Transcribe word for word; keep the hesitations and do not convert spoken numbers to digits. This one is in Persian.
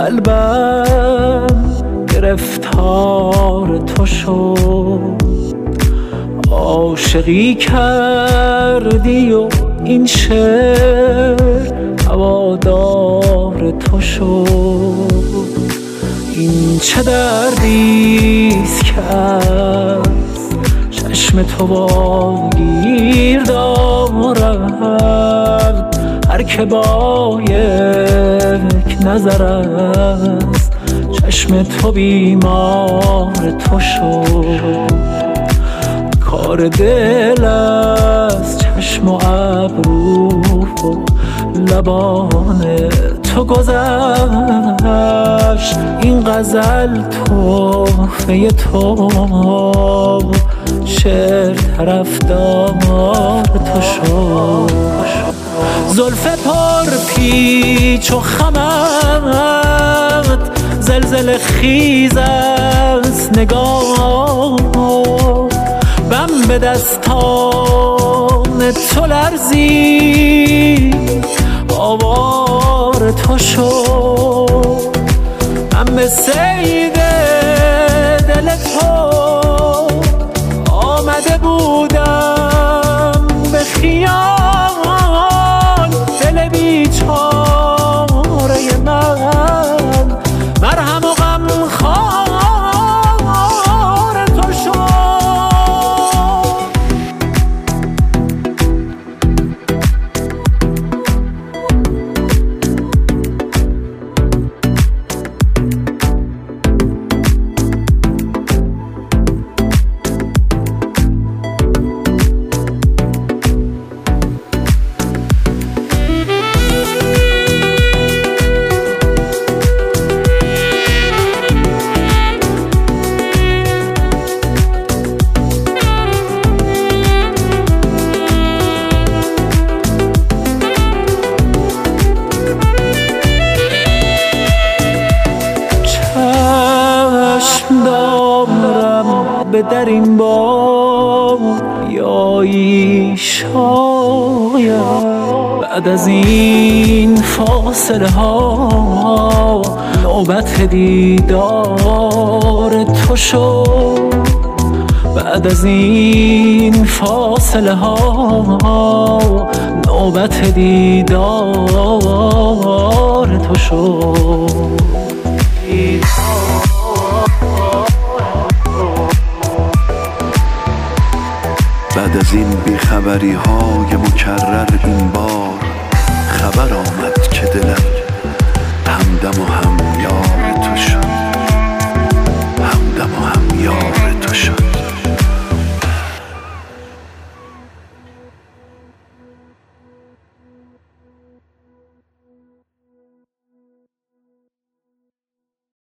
قلبم گرفتار تو شد، عاشقی کردی و این شعر هوادار تو شد. این چه دردیست که از چشم تو واگیر دارد، هر که با یک نظر از چشم تو بیمار تو شد. کار دل از چشم و ابرو و لبان تو گذشت، این غزل تحفه تو، شعر طرفدار تو شد. زلف پر پیچ و خمت زلزله خیز است نگاه، بم به دستان تو لرزی آوار تو شد. من به صید دل تو آمده بودم به خیال، دل بیچاره من مرهم و غم خوار تو شد. به در این بار بیایی شاید، بعد از این فاصله ها نوبت دیدار تو شد. بعد از این فاصله ها نوبت دیدار تو شد. بعد از این بیخبری ها